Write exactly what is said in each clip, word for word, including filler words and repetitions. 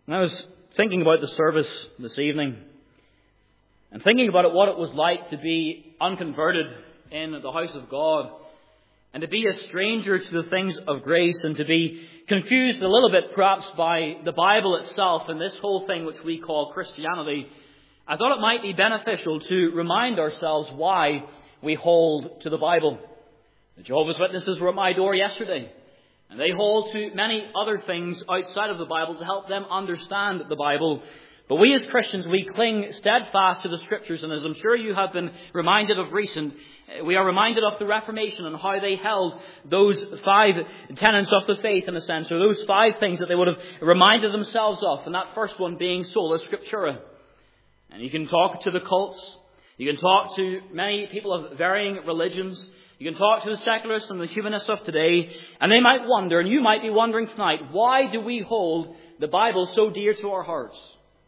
And I was thinking about the service this evening and thinking about it, what it was like to be unconverted in the house of God and to be a stranger to the things of grace and to be confused a little bit perhaps by the Bible itself and this whole thing which we call Christianity. I thought it might be beneficial to remind ourselves why we hold to the Bible. The Jehovah's Witnesses were at my door yesterday, and they hold to many other things outside of the Bible to help them understand the Bible. But we as Christians, we cling steadfast to the Scriptures, and as I'm sure you have been reminded of recent, we are reminded of the Reformation and how they held those five tenets of the faith, in a sense, or those five things that they would have reminded themselves of, and that first one being sola scriptura. And you can talk to the cults, you can talk to many people of varying religions, you can talk to the secularists and the humanists of today, and they might wonder, and you might be wondering tonight, why do we hold the Bible so dear to our hearts?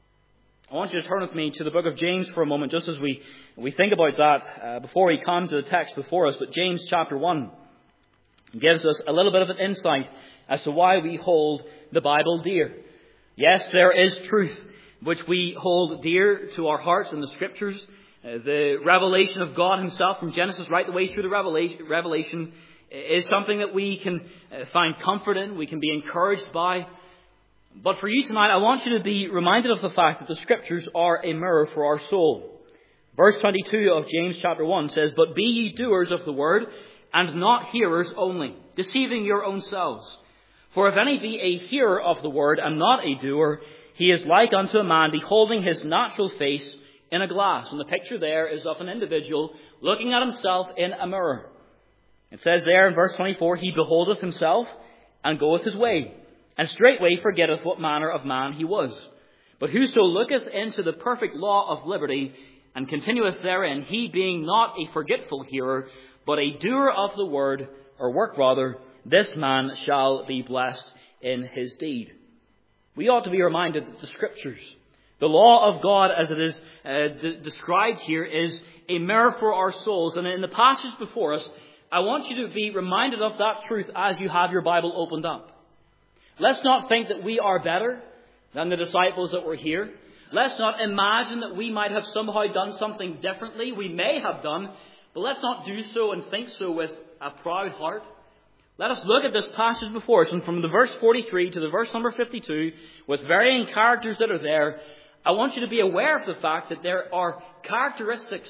I want you to turn with me to the book of James for a moment, just as we, we think about that uh, before we come to the text before us. But James chapter one gives us a little bit of an insight as to why we hold the Bible dear. Yes, there is truth which we hold dear to our hearts in the Scriptures. Uh, the revelation of God Himself from Genesis right the way through the Revelation, Revelation is something that we can uh, find comfort in, we can be encouraged by. But for you tonight, I want you to be reminded of the fact that the Scriptures are a mirror for our soul. Verse twenty-two of James chapter one says, "But be ye doers of the word, and not hearers only, deceiving your own selves. For if any be a hearer of the word, and not a doer, he is like unto a man beholding his natural face in a glass." And the picture there is of an individual looking at himself in a mirror. It says there in verse twenty-four, "He beholdeth himself, and goeth his way, and straightway forgetteth what manner of man he was. But whoso looketh into the perfect law of liberty, and continueth therein, he being not a forgetful hearer, but a doer of the word," or work rather, "this man shall be blessed in his deed." We ought to be reminded that the Scriptures, the law of God as it is uh, d- described here, is a mirror for our souls. And in the passage before us, I want you to be reminded of that truth as you have your Bible opened up. Let's not think that we are better than the disciples that were here. Let's not imagine that we might have somehow done something differently. We may have done, but let's not do so and think so with a proud heart. Let us look at this passage before us, and from the verse forty-three to the verse number fifty-two, with varying characters that are there, I want you to be aware of the fact that there are characteristics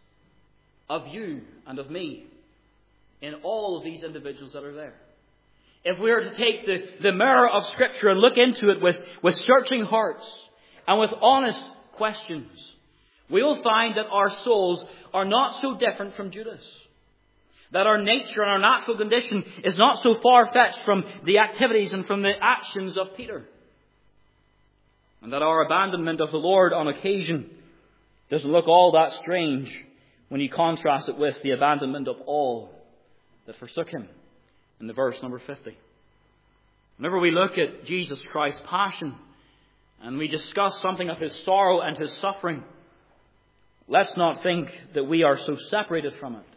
of you and of me in all of these individuals that are there. If we were to take the, the mirror of Scripture and look into it with, with searching hearts and with honest questions, we will find that our souls are not so different from Judas. That our nature and our natural condition is not so far-fetched from the activities and from the actions of Peter. And that our abandonment of the Lord on occasion doesn't look all that strange when you contrast it with the abandonment of all that forsook Him in the verse number fifty. Whenever we look at Jesus Christ's passion and we discuss something of His sorrow and His suffering, let's not think that we are so separated from it,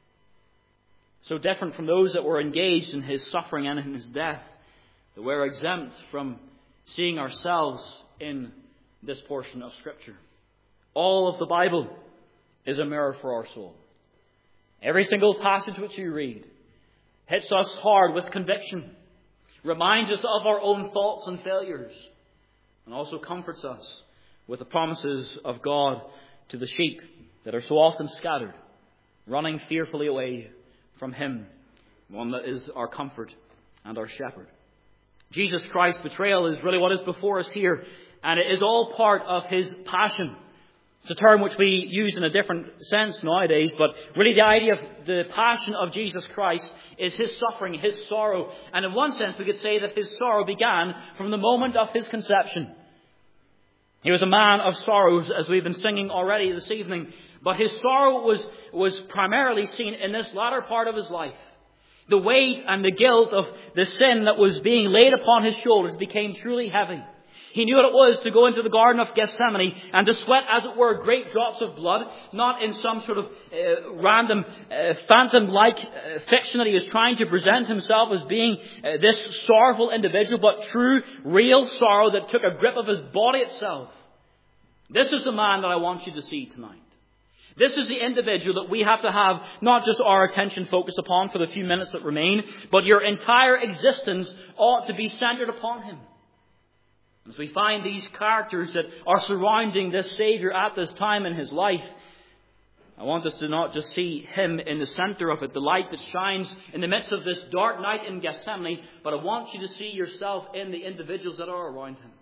so different from those that were engaged in His suffering and in His death, that we're exempt from seeing ourselves in this portion of Scripture. All of the Bible is a mirror for our soul. Every single passage which you read hits us hard with conviction, reminds us of our own faults and failures, and also comforts us with the promises of God to the sheep that are so often scattered, running fearfully away from Him, one that is our comfort and our shepherd. Jesus Christ's betrayal is really what is before us here, and it is all part of His passion. It's a term which we use in a different sense nowadays, but really the idea of the passion of Jesus Christ is His suffering, His sorrow. And in one sense we could say that His sorrow began from the moment of His conception. He was a man of sorrows, as we've been singing already this evening, but His sorrow was, was primarily seen in this latter part of His life. The weight and the guilt of the sin that was being laid upon His shoulders became truly heavy. He knew what it was to go into the Garden of Gethsemane and to sweat, as it were, great drops of blood, not in some sort of uh, random, uh, phantom-like uh, fiction that he was trying to present himself as being uh, this sorrowful individual, but true, real sorrow that took a grip of his body itself. This is the man that I want you to see tonight. This is the individual that we have to have not just our attention focused upon for the few minutes that remain, but your entire existence ought to be centered upon him. As we find these characters that are surrounding this Savior at this time in his life, I want us to not just see him in the center of it, the light that shines in the midst of this dark night in Gethsemane, but I want you to see yourself in the individuals that are around him.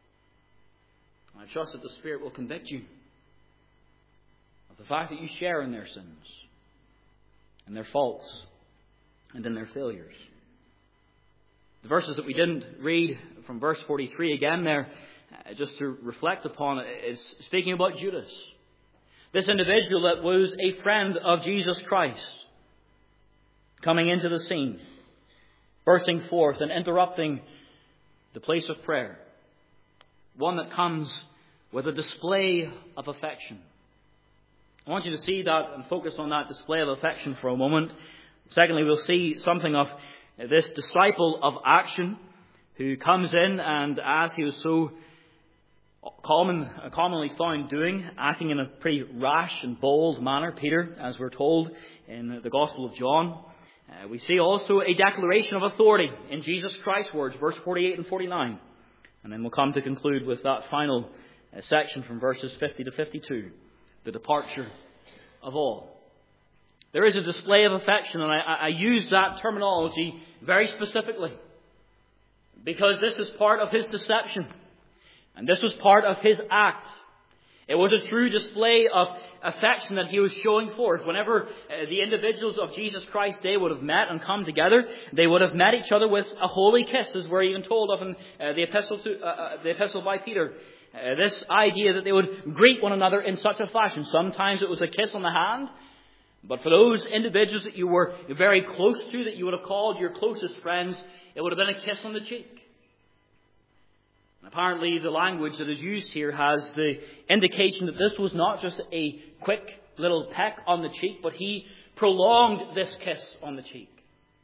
I trust that the Spirit will convict you of the fact that you share in their sins, and their faults, and in their failures. The verses that we didn't read from verse forty-three again there, uh, just to reflect upon it, is speaking about Judas. This individual that was a friend of Jesus Christ, coming into the scene, bursting forth and interrupting the place of prayer. One that comes with a display of affection. I want you to see that and focus on that display of affection for a moment. Secondly, we'll see something of this disciple of action who comes in and, as he was so common, commonly found doing, acting in a pretty rash and bold manner, Peter, as we're told in the Gospel of John. Uh, we see also a declaration of authority in Jesus Christ's words, verse forty-eight and forty-nine. And then we'll come to conclude with that final uh, section from verses fifty to fifty-two, the departure of all. There is a display of affection, and I, I use that terminology very specifically because this is part of his deception, and this was part of his act. It was a true display of affection that he was showing forth. Whenever uh, the individuals of Jesus Christ's day would have met and come together, they would have met each other with a holy kiss, as we're even told of in uh, the epistle to uh, uh, the epistle by Peter. Uh, this idea that they would greet one another in such a fashion. Sometimes it was a kiss on the hand, but for those individuals that you were very close to, that you would have called your closest friends, it would have been a kiss on the cheek. And apparently the language that is used here has the indication that this was not just a quick little peck on the cheek, but he prolonged this kiss on the cheek.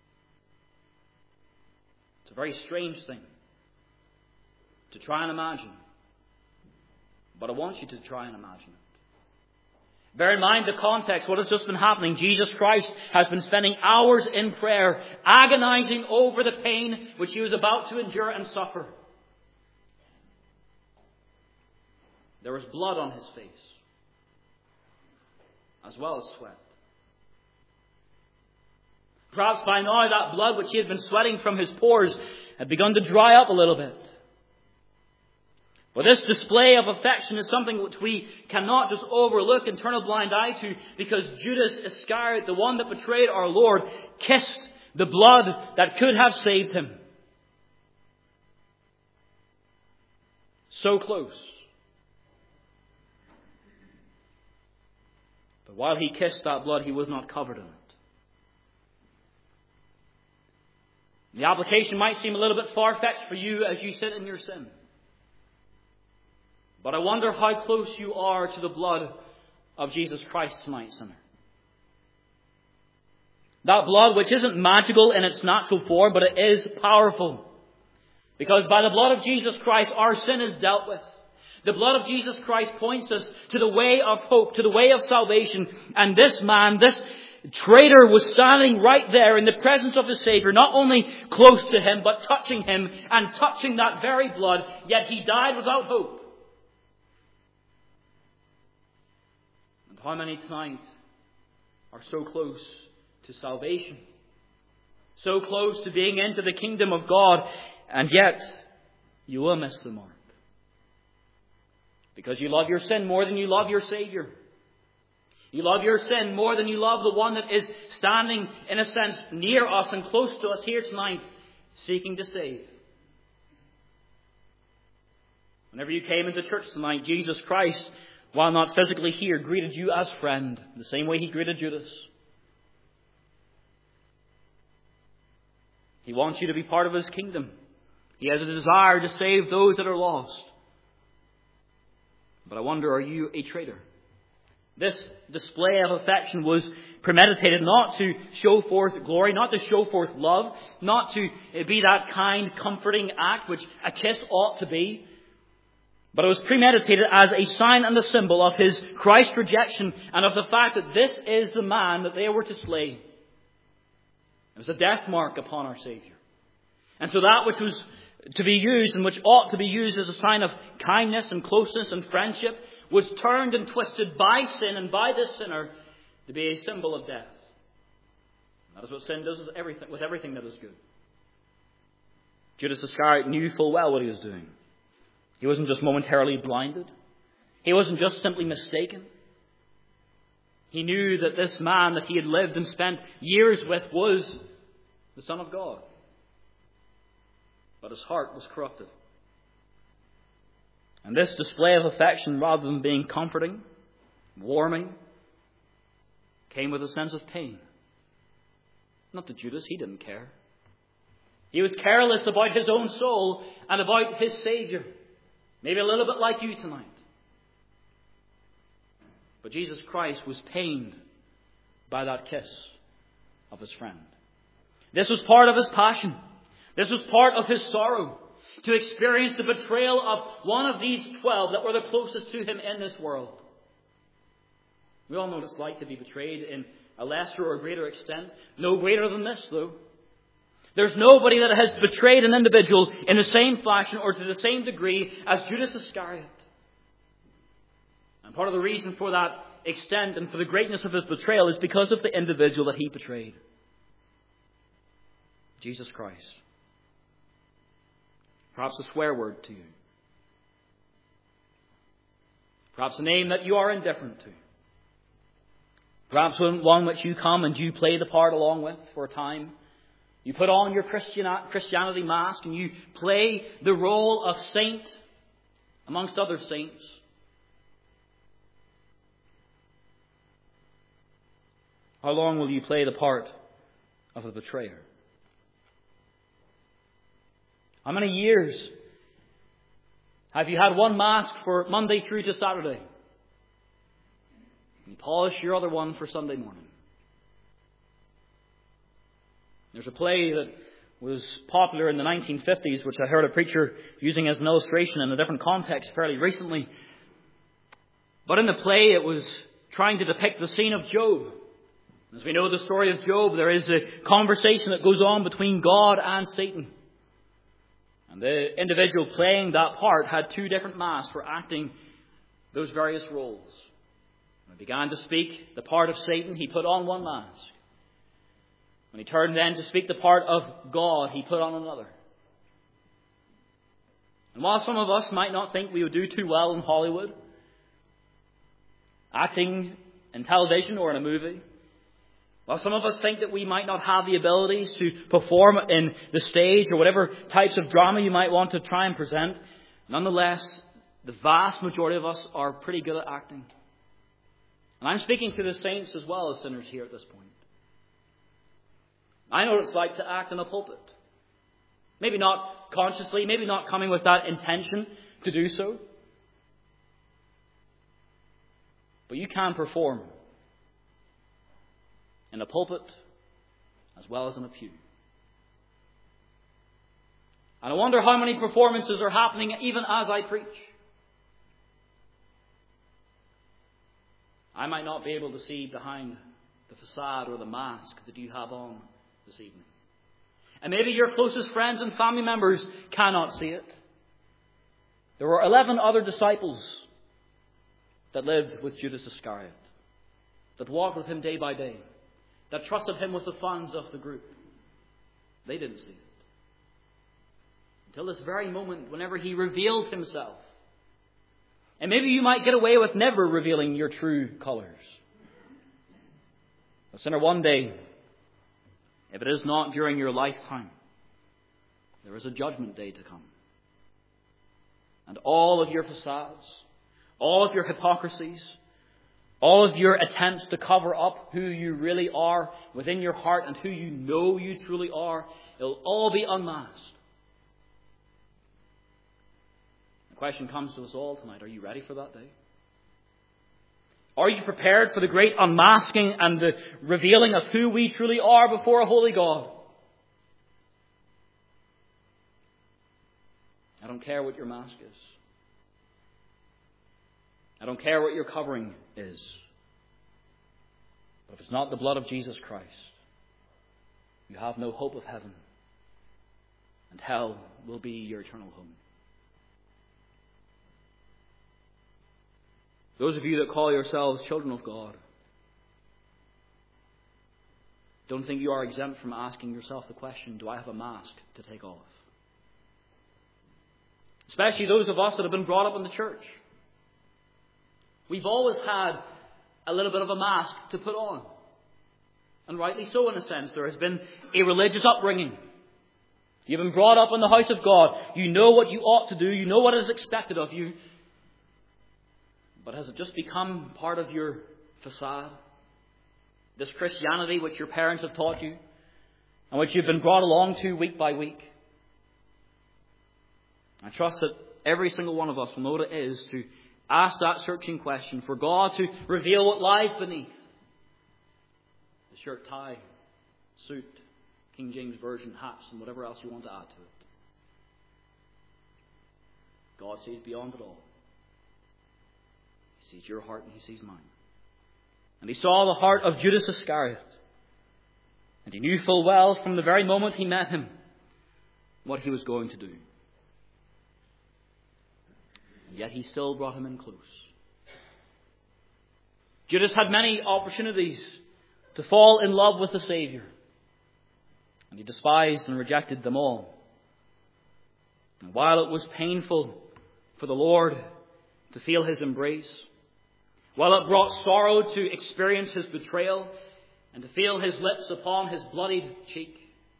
It's a very strange thing to try and imagine, but I want you to try and imagine it. Bear in mind the context, what has just been happening. Jesus Christ has been spending hours in prayer, agonizing over the pain which he was about to endure and suffer. There was blood on his face, as well as sweat. Perhaps by now that blood which he had been sweating from his pores had begun to dry up a little bit. But this display of affection is something which we cannot just overlook and turn a blind eye to, because Judas Iscariot, the one that betrayed our Lord, kissed the blood that could have saved him. So close. But while he kissed that blood, he was not covered in it. The application might seem a little bit far-fetched for you as you sit in your sin. But I wonder how close you are to the blood of Jesus Christ tonight, sinner. That blood which isn't magical in its natural form, but it is powerful. Because by the blood of Jesus Christ, our sin is dealt with. The blood of Jesus Christ points us to the way of hope, to the way of salvation. And this man, this traitor, was standing right there in the presence of his Savior, not only close to him, but touching him and touching that very blood, yet he died without hope. And how many tonight are so close to salvation, so close to being into the kingdom of God, and yet you will miss the mark? Because you love your sin more than you love your Savior. You love your sin more than you love the one that is standing, in a sense, near us and close to us here tonight, seeking to save. Whenever you came into church tonight, Jesus Christ, while not physically here, greeted you as friend, the same way he greeted Judas. He wants you to be part of his kingdom. He has a desire to save those that are lost. But I wonder, are you a traitor? This display of affection was premeditated not to show forth glory, not to show forth love, not to be that kind, comforting act which a kiss ought to be. But it was premeditated as a sign and a symbol of his Christ rejection and of the fact that this is the man that they were to slay. It was a death mark upon our Savior. And so that which was to be used and which ought to be used as a sign of kindness and closeness and friendship was turned and twisted by sin and by this sinner to be a symbol of death. That is what sin does with everything, with everything that is good. Judas Iscariot knew full well what he was doing. He wasn't just momentarily blinded. He wasn't just simply mistaken. He knew that this man that he had lived and spent years with was the Son of God. But his heart was corrupted. And this display of affection, rather than being comforting, warming, came with a sense of pain. Not to Judas, he didn't care. He was careless about his own soul and about his Savior. Maybe a little bit like you tonight. But Jesus Christ was pained by that kiss of his friend. This was part of his passion. This was part of his sorrow. To experience the betrayal of one of these twelve that were the closest to him in this world. We all know what it's like to be betrayed in a lesser or greater extent. No greater than this, though. There's nobody that has betrayed an individual in the same fashion or to the same degree as Judas Iscariot. And part of the reason for that extent and for the greatness of his betrayal is because of the individual that he betrayed. Jesus Christ. Perhaps a swear word to you. Perhaps a name that you are indifferent to. Perhaps one which you come and you play the part along with for a time. You put on your Christianity mask and you play the role of saint amongst other saints. How long will you play the part of a betrayer? How many years have you had one mask for Monday through to Saturday? And you polish your other one for Sunday morning. There's a play that was popular in the nineteen fifties, which I heard a preacher using as an illustration in a different context fairly recently. But in the play, it was trying to depict the scene of Job. As we know the story of Job, there is a conversation that goes on between God and Satan. And the individual playing that part had two different masks for acting those various roles. When he began to speak the part of Satan, he put on one mask. When he turned then to speak the part of God, he put on another. And while some of us might not think we would do too well in Hollywood, acting in television or in a movie, while some of us think that we might not have the abilities to perform in the stage or whatever types of drama you might want to try and present, nonetheless, the vast majority of us are pretty good at acting. And I'm speaking to the saints as well as sinners here at this point. I know what it's like to act in a pulpit. Maybe not consciously, maybe not coming with that intention to do so. But you can perform in a pulpit as well as in a pew. And I wonder how many performances are happening even as I preach. I might not be able to see behind the facade or the mask that you have on this evening. And maybe your closest friends and family members cannot see it. There were eleven other disciples that lived with Judas Iscariot, that walked with him day by day, that trusted him with the funds of the group. They didn't see it. Until this very moment, whenever he revealed himself. And maybe you might get away with never revealing your true colours. But sinner, one day, if it is not during your lifetime, there is a judgment day to come. And all of your facades, all of your hypocrisies, all of your attempts to cover up who you really are within your heart and who you know you truly are, it'll all be unmasked. The question comes to us all tonight. Are you ready for that day? Are you prepared for the great unmasking and the revealing of who we truly are before a holy God? I don't care what your mask is. I don't care what your covering is. But if it's not the blood of Jesus Christ, you have no hope of heaven. And hell will be your eternal home. Those of you that call yourselves children of God, don't think you are exempt from asking yourself the question, do I have a mask to take off? Especially those of us that have been brought up in the church. We've always had a little bit of a mask to put on. And rightly so, in a sense. There has been a religious upbringing. You've been brought up in the house of God. You know what you ought to do. You know what is expected of you. But has it just become part of your facade? This Christianity which your parents have taught you and which you've been brought along to week by week? I trust that every single one of us will know what it is to ask that searching question for God to reveal what lies beneath. The shirt, tie, suit, King James Version, hats, and whatever else you want to add to it. God sees beyond it all. He sees your heart and He sees mine. And He saw the heart of Judas Iscariot. And He knew full well from the very moment He met him what He was going to do. And yet He still brought him in close. Judas had many opportunities to fall in love with the Saviour. And he despised and rejected them all. And while it was painful for the Lord to feel His embrace, while it brought sorrow to experience His betrayal and to feel His lips upon His bloodied cheek,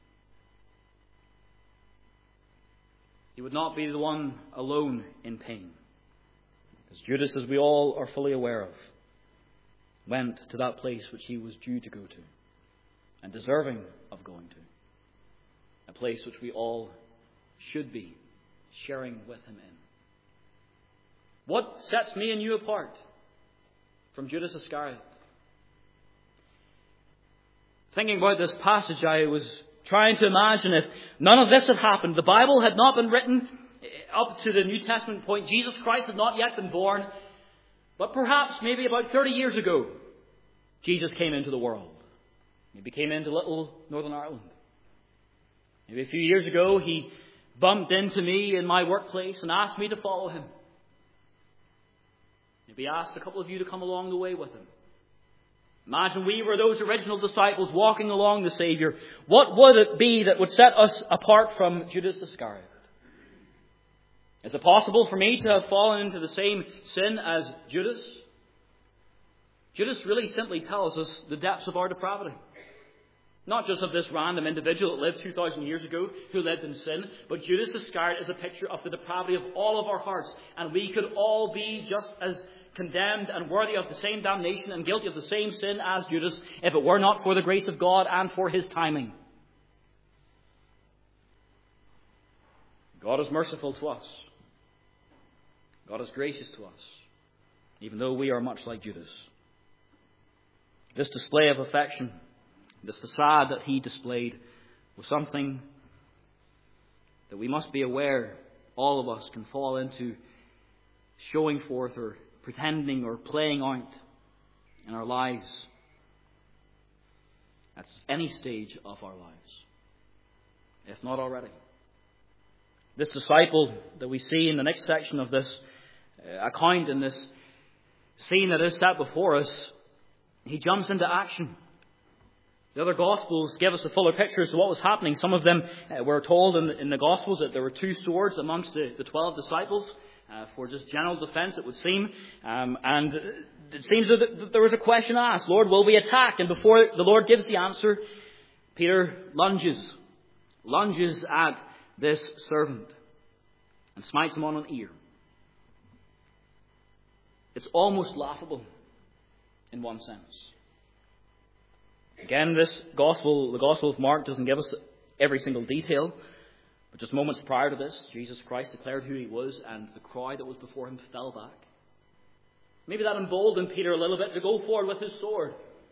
He would not be the one alone in pain. As Judas, as we all are fully aware of, went to that place which he was due to go to and deserving of going to. A place which we all should be sharing with Him in. What sets me and you apart from Judas Iscariot? Thinking about this passage, I was trying to imagine if none of this had happened, the Bible had not been written up to the New Testament point, Jesus Christ had not yet been born, but perhaps maybe about thirty years ago, Jesus came into the world. He came into little Northern Ireland. Maybe a few years ago, He bumped into me in my workplace and asked me to follow Him. Maybe asked a couple of you to come along the way with Him. Imagine we were those original disciples walking along the Saviour. What would it be that would set us apart from Judas Iscariot? Is it possible for me to have fallen into the same sin as Judas? Judas really simply tells us the depths of our depravity. Not just of this random individual that lived two thousand years ago who lived in sin, but Judas Iscariot is a picture of the depravity of all of our hearts. And we could all be just as condemned and worthy of the same damnation and guilty of the same sin as Judas if it were not for the grace of God and for His timing. God is merciful to us. God is gracious to us, even though we are much like Judas. This display of affection, this facade that He displayed, was something that we must be aware all of us can fall into showing forth or pretending or playing out in our lives at any stage of our lives, if not already. This disciple that we see in the next section of this account, in this scene that is set before us, he jumps into action. The other Gospels give us a fuller picture as to what was happening. Some of them uh, were told in the, in the Gospels that there were two swords amongst the, the twelve disciples uh, for just general defense, it would seem. Um, and it seems that, that there was a question asked, Lord, will we attack? And before the Lord gives the answer, Peter lunges, lunges at this servant and smites him on an ear. It's almost laughable in one sense. Again, this gospel, the Gospel of Mark, doesn't give us every single detail. But just moments prior to this, Jesus Christ declared who he was, and the crowd that was before him fell back. Maybe that emboldened Peter a little bit to go forward with his sword.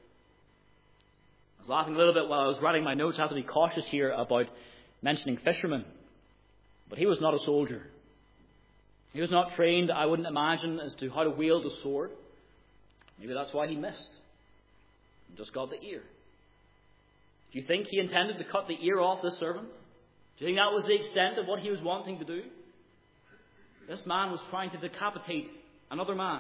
I was laughing a little bit while I was writing my notes. I have to be cautious here about mentioning fishermen. But he was not a soldier. He was not trained, I wouldn't imagine, as to how to wield a sword. Maybe that's why he missed. And just got the ear. Do you think he intended to cut the ear off this servant? Do you think that was the extent of what he was wanting to do? This man was trying to decapitate another man.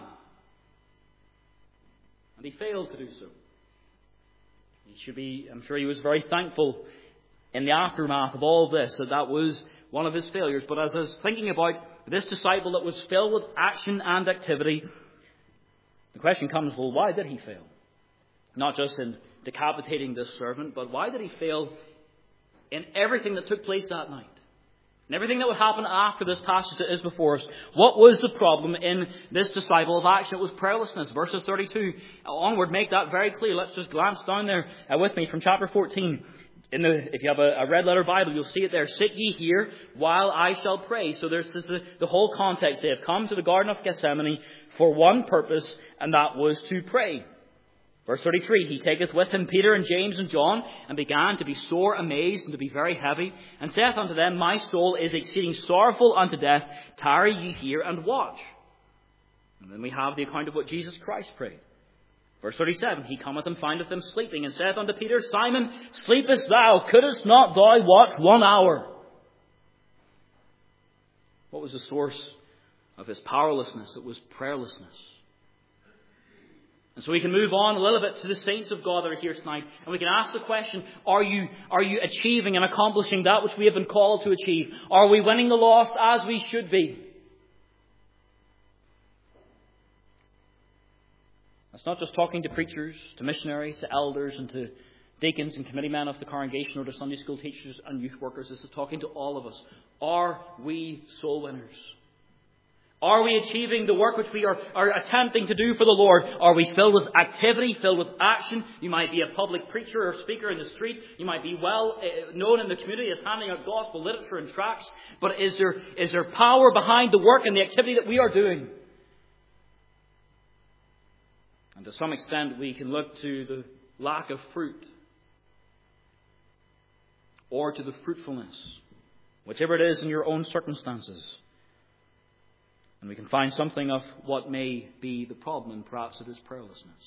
And he failed to do so. He should be, I'm sure he was very thankful in the aftermath of all of this that that was one of his failures. But as I was thinking about this disciple that was filled with action and activity, the question comes, well, why did he fail? Not just in decapitating this servant, but why did he fail in everything that took place that night? And everything that would happen after this passage that is before us. What was the problem in this disciple of action? It was prayerlessness. Verses thirty-two onward make that very clear. Let's just glance down there uh, with me from chapter fourteen. In the, if you have a, a red letter Bible, you'll see it there. Sit ye here while I shall pray. So there's this, the, the whole context. They have come to the Garden of Gethsemane for one purpose, and that was to pray. Verse thirty-three, he taketh with him Peter and James and John, and began to be sore amazed and to be very heavy, and saith unto them, My soul is exceeding sorrowful unto death. Tarry ye here and watch. And then we have the account of what Jesus Christ prayed. Verse thirty-seven, he cometh and findeth them sleeping, and saith unto Peter, Simon, sleepest thou? Couldest not thou watch one hour? What was the source of his powerlessness? It was prayerlessness. And so we can move on a little bit to the saints of God that are here tonight. And we can ask the question, are you, are you achieving and accomplishing that which we have been called to achieve? Are we winning the lost as we should be? That's not just talking to preachers, to missionaries, to elders, and to deacons and committee men of the congregation, or to Sunday school teachers and youth workers. This is talking to all of us. Are we soul winners? Are we achieving the work which we are, are attempting to do for the Lord? Are we filled with activity, filled with action? You might be a public preacher or speaker in the street. You might be well known in the community as handing out gospel literature and tracts. But is there, is there power behind the work and the activity that we are doing? And to some extent, we can look to the lack of fruit, or to the fruitfulness, whichever it is in your own circumstances. And we can find something of what may be the problem, and perhaps it is prayerlessness.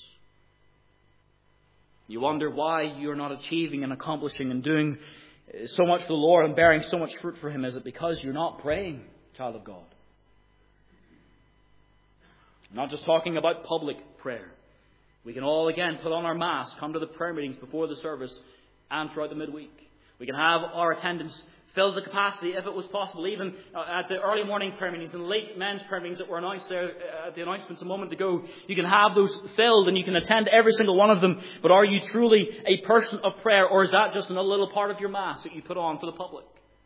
You wonder why you're not achieving and accomplishing and doing so much for the Lord and bearing so much fruit for Him. Is it because you're not praying, child of God? I'm not just talking about public prayer. We can all, again, put on our masks, come to the prayer meetings before the service and throughout the midweek. We can have our attendance fill the capacity, if it was possible, even at the early morning prayer meetings and the late men's prayer meetings that were announced there at the announcements a moment ago. You can have those filled and you can attend every single one of them. But are you truly a person of prayer, or is that just another little part of your mask that you put on for the public?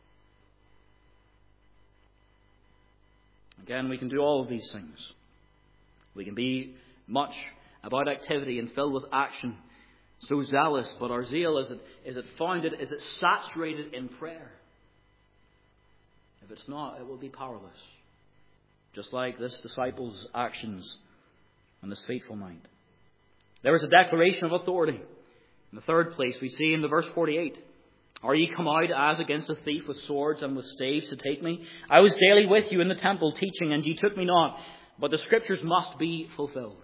Again, we can do all of these things. We can be much about activity and filled with action, so zealous, but our zeal, is it, is it founded, is it saturated in prayer? If it's not, it will be powerless. Just like this disciple's actions on this fateful night. There is a declaration of authority. In the third place, we see in the verse forty-eight, Are ye come out as against a thief with swords and with staves to take me? I was daily with you in the temple teaching, and ye took me not. But the Scriptures must be fulfilled.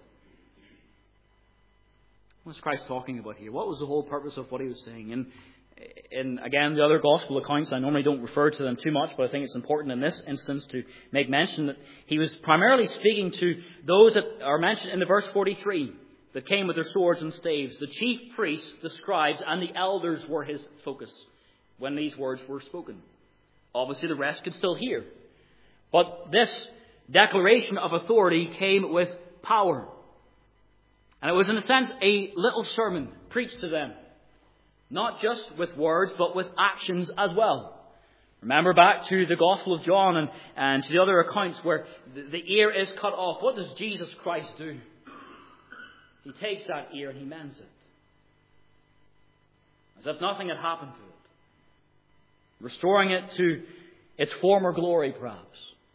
What's Christ talking about here? What was the whole purpose of what he was saying? And in, again, the other gospel accounts, I normally don't refer to them too much, but I think it's important in this instance to make mention that he was primarily speaking to those that are mentioned in the verse forty-three, that came with their swords and staves. The chief priests, the scribes, and the elders were his focus when these words were spoken. Obviously, the rest could still hear. But this declaration of authority came with power. And it was, in a sense, a little sermon preached to them. Not just with words, but with actions as well. Remember back to the Gospel of John and, and to the other accounts where the, the ear is cut off. What does Jesus Christ do? He takes that ear and he mends it. As if nothing had happened to it. restoring it to its former glory, perhaps.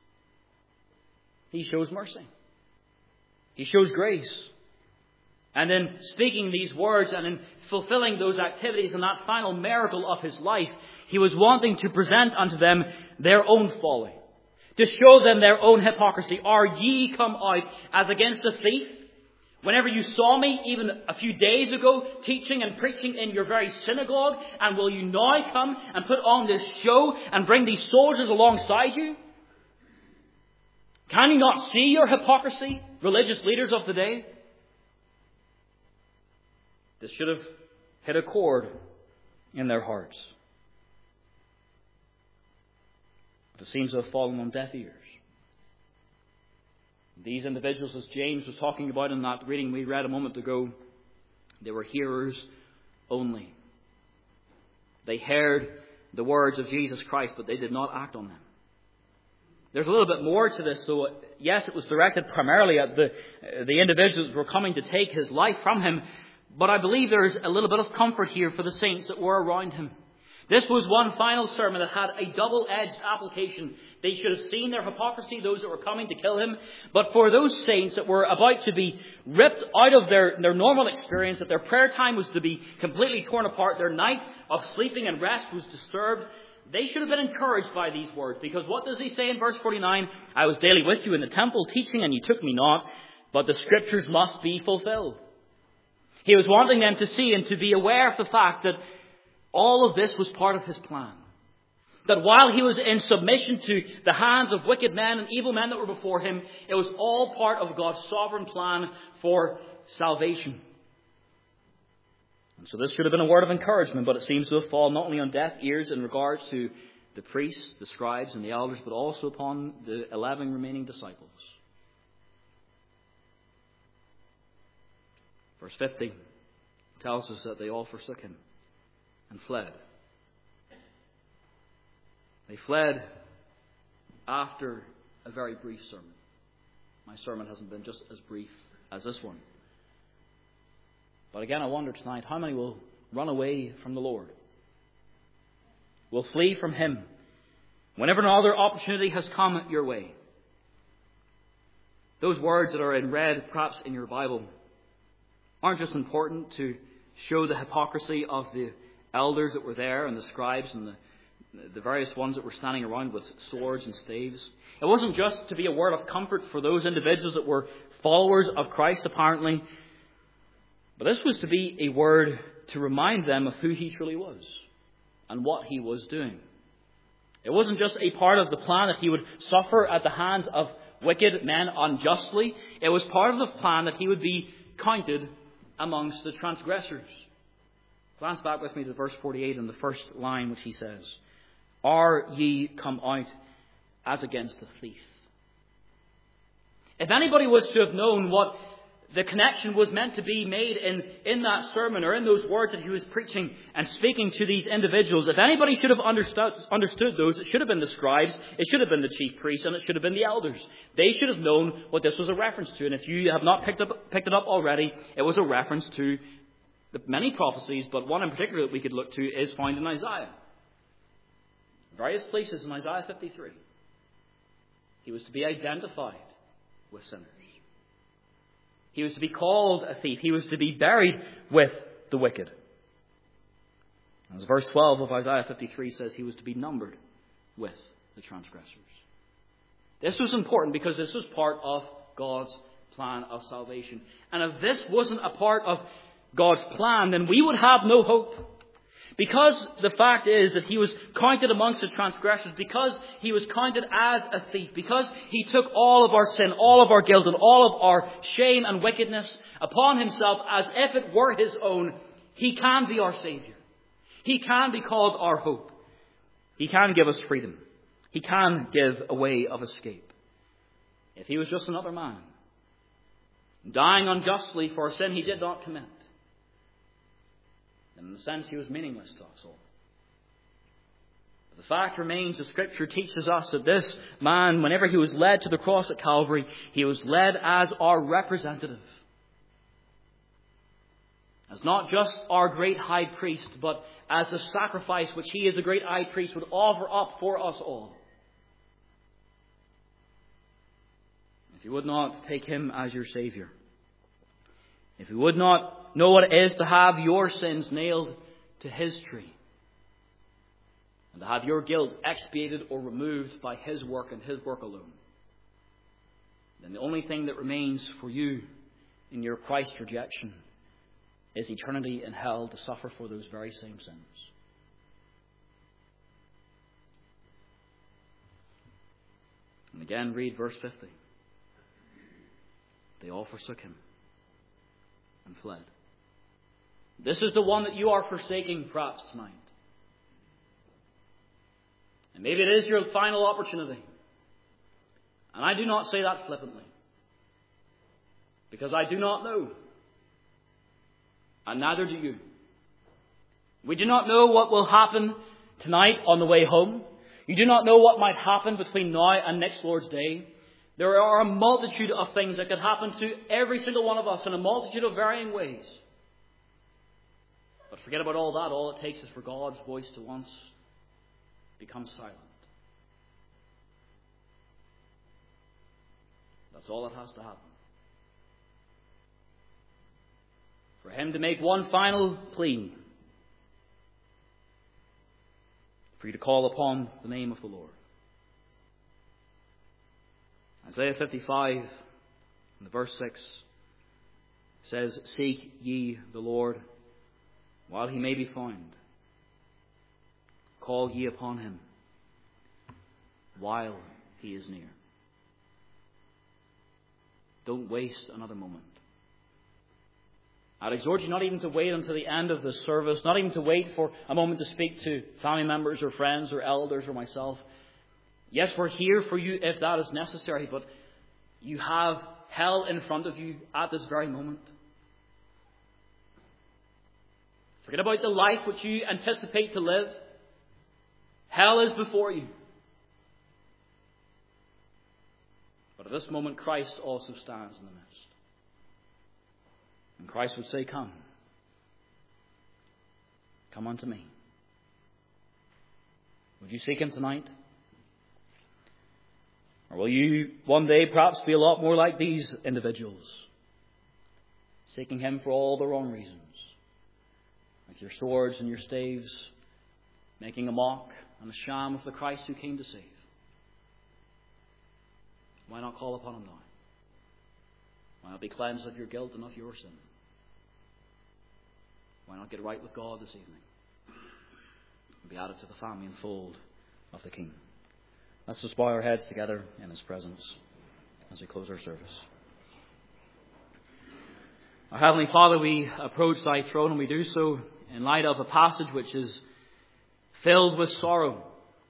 He shows mercy. He shows grace. And in speaking these words and in fulfilling those activities in that final miracle of his life, he was wanting to present unto them their own folly, to show them their own hypocrisy. Are ye come out as against a thief? Whenever you saw me, even a few days ago, teaching and preaching in your very synagogue, and will you now come and put on this show and bring these soldiers alongside you? Can you not see your hypocrisy, religious leaders of the day? This should have hit a chord in their hearts. But it seems to have fallen on deaf ears. These individuals, as James was talking about in that reading we read a moment ago, they were hearers only. They heard the words of Jesus Christ, but they did not act on them. There's a little bit more to this, though. Yes, it was directed primarily at the, the individuals who were coming to take his life from him, but I believe there is a little bit of comfort here for the saints that were around him. This was one final sermon that had a double-edged application. They should have seen their hypocrisy, those that were coming to kill him. But for those saints that were about to be ripped out of their, their normal experience, that their prayer time was to be completely torn apart, their night of sleeping and rest was disturbed, they should have been encouraged by these words. Because what does he say in verse forty-nine? I was daily with you in the temple teaching, and you took me not, but the Scriptures must be fulfilled. He was wanting them to see and to be aware of the fact that all of this was part of his plan. That while he was in submission to the hands of wicked men and evil men that were before him, it was all part of God's sovereign plan for salvation. And so this should have been a word of encouragement, but it seems to have fallen not only on deaf ears in regards to the priests, the scribes and the elders, but also upon the eleven remaining disciples. Verse fifty tells us that they all forsook him and fled. They fled after a very brief sermon. My sermon hasn't been just as brief as this one. But again, I wonder tonight, how many will run away from the Lord? Will flee from him whenever another opportunity has come your way? Those words that are in red, perhaps in your Bible, aren't just important to show the hypocrisy of the elders that were there and the scribes and the, the various ones that were standing around with swords and staves. It wasn't just to be a word of comfort for those individuals that were followers of Christ, apparently. But this was to be a word to remind them of who he truly was and what he was doing. It wasn't just a part of the plan that he would suffer at the hands of wicked men unjustly. It was part of the plan that he would be counted amongst the transgressors. Glance back with me to verse forty-eight in the first line, which he says, Are ye come out as against a thief? If anybody was to have known what the connection was meant to be made in, in that sermon or in those words that he was preaching and speaking to these individuals, if anybody should have understood, understood those, it should have been the scribes, it should have been the chief priests, and it should have been the elders. They should have known what this was a reference to. And if you have not picked up picked it up already, it was a reference to the many prophecies, but one in particular that we could look to is found in Isaiah. Various places in Isaiah fifty-three. He was to be identified with sinners. He was to be called a thief. He was to be buried with the wicked. As verse twelve of Isaiah fifty-three says, he was to be numbered with the transgressors. This was important because this was part of God's plan of salvation. And if this wasn't a part of God's plan, then we would have no hope. Because the fact is that he was counted amongst the transgressors, because he was counted as a thief, because he took all of our sin, all of our guilt, and all of our shame and wickedness upon himself as if it were his own, he can be our Savior. He can be called our hope. He can give us freedom. He can give a way of escape. If he was just another man, dying unjustly for a sin he did not commit, and in a sense, he was meaningless to us all. But the fact remains, the Scripture teaches us that this man, whenever he was led to the cross at Calvary, he was led as our representative. As not just our great high priest, but as the sacrifice which He, as the great high priest, would offer up for us all. If you would not take Him as your Saviour, if you would not know what it is to have your sins nailed to His tree, and to have your guilt expiated or removed by His work and His work alone, then the only thing that remains for you in your Christ rejection is eternity in hell to suffer for those very same sins. And again, read verse fifty. They all forsook Him and fled. This is the one that you are forsaking perhaps tonight. And maybe it is your final opportunity. And I do not say that flippantly, because I do not know. And neither do you. We do not know what will happen tonight on the way home. You do not know what might happen between now and next Lord's Day. There are a multitude of things that could happen to every single one of us in a multitude of varying ways. But forget about all that. All it takes is for God's voice to once become silent. That's all that has to happen. For Him to make one final plea. For you to call upon the name of the Lord. Isaiah fifty-five, in the verse six, says, "Seek ye the Lord while He may be found. Call ye upon Him while He is near." Don't waste another moment. I'd exhort you not even to wait until the end of the service, not even to wait for a moment to speak to family members or friends or elders or myself. Yes, we're here for you if that is necessary, but you have hell in front of you at this very moment. Forget about the life which you anticipate to live. Hell is before you. But at this moment, Christ also stands in the midst. And Christ would say, "Come. Come unto me." Would you seek Him tonight? Or will you one day perhaps be a lot more like these individuals, seeking Him for all the wrong reasons, with your swords and your staves, making a mock and a sham of the Christ who came to save? Why not call upon Him now? Why not be cleansed of your guilt and of your sin? Why not get right with God this evening and be added to the family and fold of the King? Let's just bow our heads together in His presence as we close our service. Our Heavenly Father, we approach Thy throne, and we do so in light of a passage which is filled with sorrow.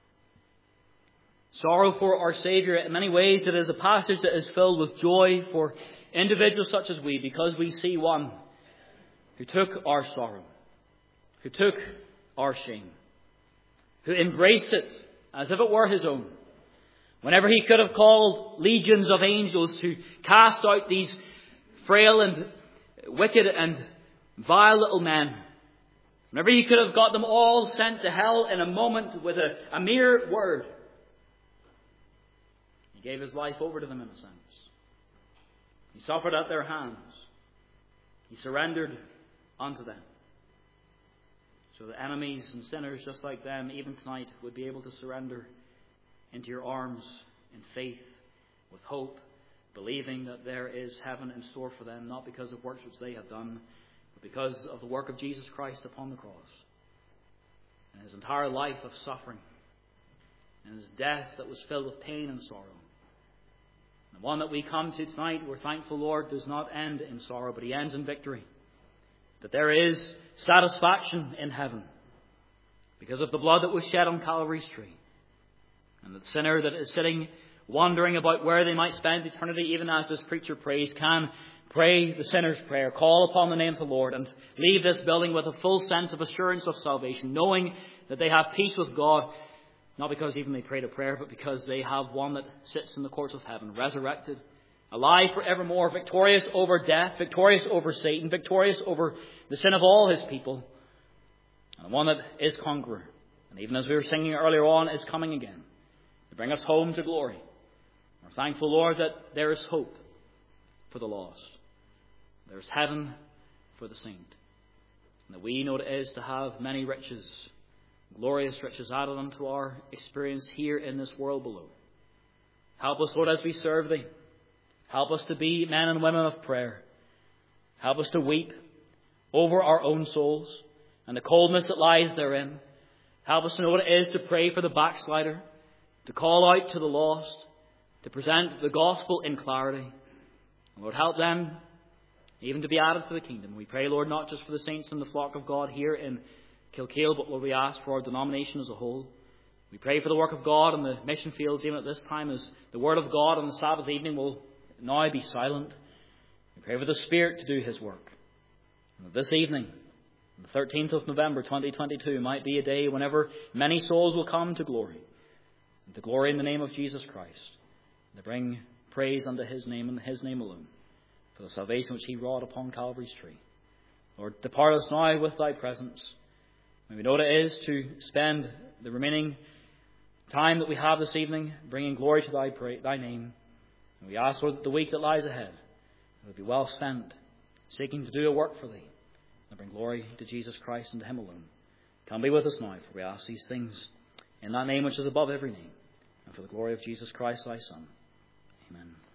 Sorrow for our Saviour. In many ways it is a passage that is filled with joy for individuals such as we, because we see one who took our sorrow, who took our shame, who embraced it as if it were His own. Whenever He could have called legions of angels to cast out these frail and wicked and vile little men, whenever He could have got them all sent to hell in a moment with a, a mere word, He gave His life over to them in a sense. He suffered at their hands. He surrendered unto them. So that enemies and sinners just like them, even tonight, would be able to surrender into your arms in faith, with hope, believing that there is heaven in store for them, not because of works which they have done, but because of the work of Jesus Christ upon the cross, and His entire life of suffering, and His death that was filled with pain and sorrow. The one that we come to tonight, we're thankful, Lord, does not end in sorrow, but He ends in victory. That there is satisfaction in heaven because of the blood that was shed on Calvary's tree. And the sinner that is sitting wondering about where they might spend eternity, even as this preacher prays, can pray the sinner's prayer, call upon the name of the Lord, and leave this building with a full sense of assurance of salvation, knowing that they have peace with God, not because even they prayed a prayer, but because they have one that sits in the courts of heaven, resurrected, alive forevermore, victorious over death, victorious over Satan, victorious over the sin of all His people, and the one that is conqueror, and even as we were singing earlier on, is coming again to bring us home to glory. We're thankful, Lord, that there is hope for the lost. There is heaven for the saint. And that we know what it is to have many riches, glorious riches added unto our experience here in this world below. Help us, Lord, as we serve Thee. Help us to be men and women of prayer. Help us to weep over our own souls and the coldness that lies therein. Help us to know what it is to pray for the backslider, to call out to the lost, to present the gospel in clarity. And Lord, help them even to be added to the kingdom. We pray, Lord, not just for the saints in the flock of God here in Kilkeel, but Lord, we ask for our denomination as a whole. We pray for the work of God in the mission fields, even at this time, as the word of God on the Sabbath evening will now be silent. We pray for the Spirit to do His work. And this evening, the thirteenth of November twenty twenty-two, might be a day whenever many souls will come to glory, and to glory in the name of Jesus Christ, and to bring praise unto His name and His name alone, for the salvation which He wrought upon Calvary's tree. Lord, depart us now with Thy presence. May we know what it is to spend the remaining time that we have this evening bringing glory to Thy, pra- thy name. And we ask, Lord, that the week that lies ahead will be well spent, seeking to do a work for Thee, and bring glory to Jesus Christ and to Him alone. Come be with us now, for we ask these things in that name which is above every name, and for the glory of Jesus Christ, Thy Son. Amen.